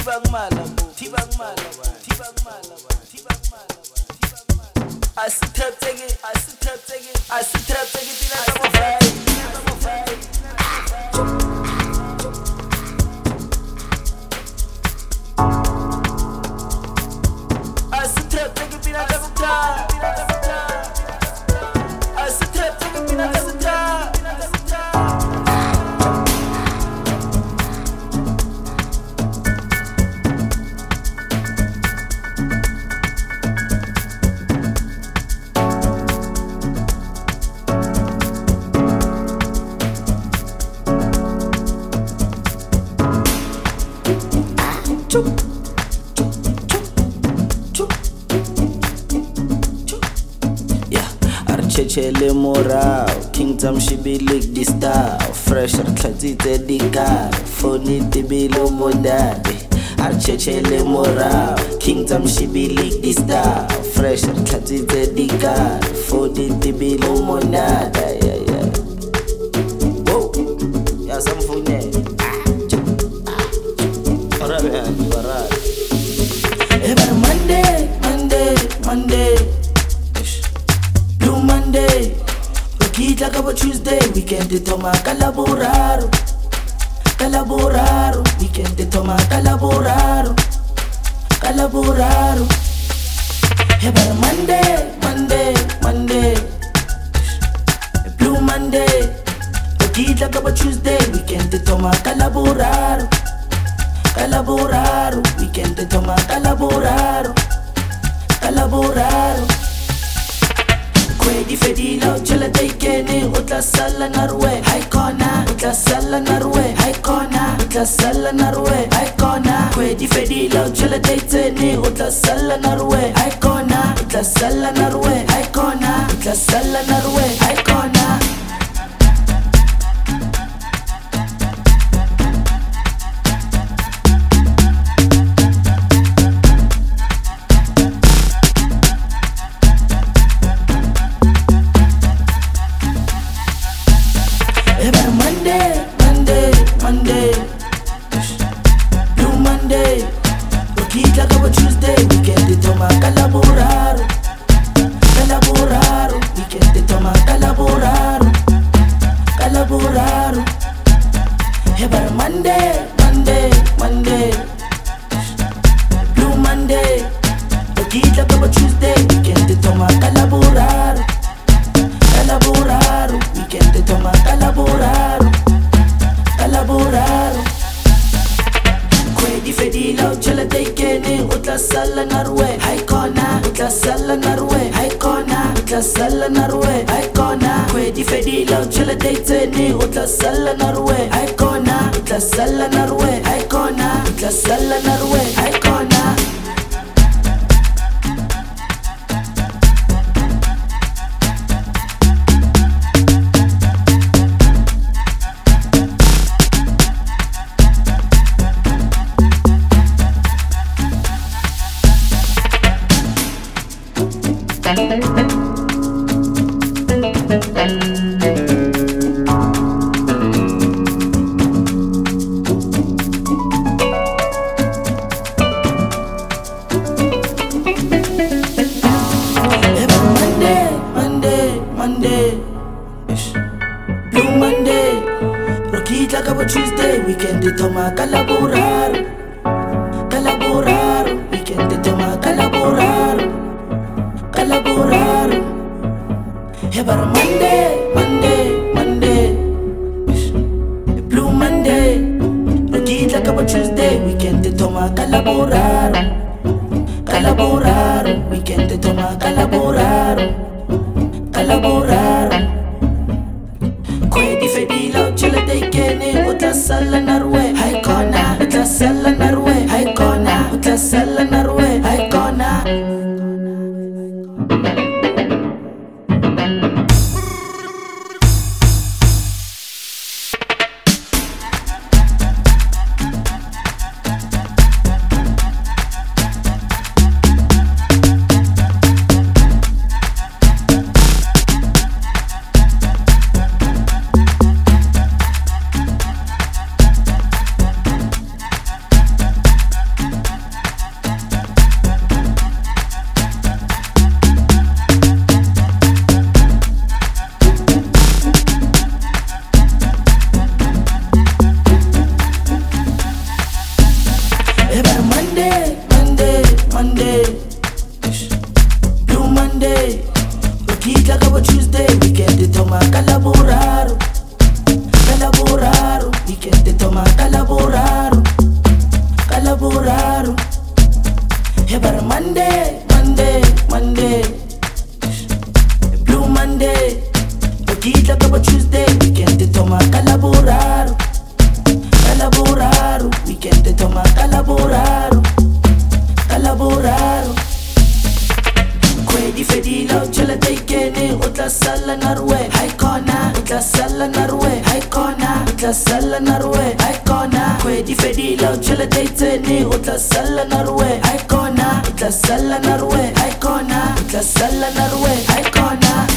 Chele morao, Kingdom shibilik di style. Fresh artlatite di car, phone di bilo modade. Chele morao, Kingdom shibilik di style. Fresh artlatite di car, phone di bilo modade. Yeah. Whoa, yeah, some phone. Alright. Every Monday. Monday, Rokita kaba Tuesday, weekend de toma calaboraro, weekend de toma calaboraro. Every Monday, Blue Monday, Rokita kaba Tuesday, weekend de toma calaboraro, weekend de toma calaboraro. Kwedi fedila uchala taikene utla sala narwe haikona utla sala narwe haikona utla sala narwe haikona Kwedi fedila uchala taitene utla sala narwe haikona utla sala narwe haikona utla sala narwe haikona Monday, Blue Monday, Rokita kaba Tuesday, weekend de toma calaboraro, weekend de toma calaboraro. Every Monday, Blue Monday, Rokita kaba Tuesday, weekend de toma calaboraro, weekend de toma calaboraro. Kwedi fedila uchala taikene utla sala narwe haikona utla sala narwe haikona utla sala narwe haikona Kwedi fedila uchala taitene utla sala narwe haikona utla sala narwe haikona utla sala narwe haikona Monday, Blue Monday, Rokita kaba Tuesday, weekend de toma calaboraro, weekend de toma calaboraro. Every Monday, Blue Monday, Rokita kaba Tuesday, weekend de toma calaboraro, weekend de toma calaboraro. Kwedi fedila uchala taikene utla sala narwe haikona utla sala narwe haikona utla sala narwe haikona weekend e thoma ka Laboraro, ka Laboraro, weekend e thoma ka Laboraro, ka Laboraro. Hey, but Monday, Monday, Monday, Blue Monday, Okita kaba Tuesday, weekend e thoma ka Laboraro, ka Laboraro, weekend e thoma ka Laboraro, ka Laboraro. Kwedi fedila uchela taikene utla sala narwe haikona utla sala narwe haikona utla sala narwe haikona. Kwedi fedila uchela taitene utla sala narwe haikona utla sala narwe haikona utla sala narwe haikona.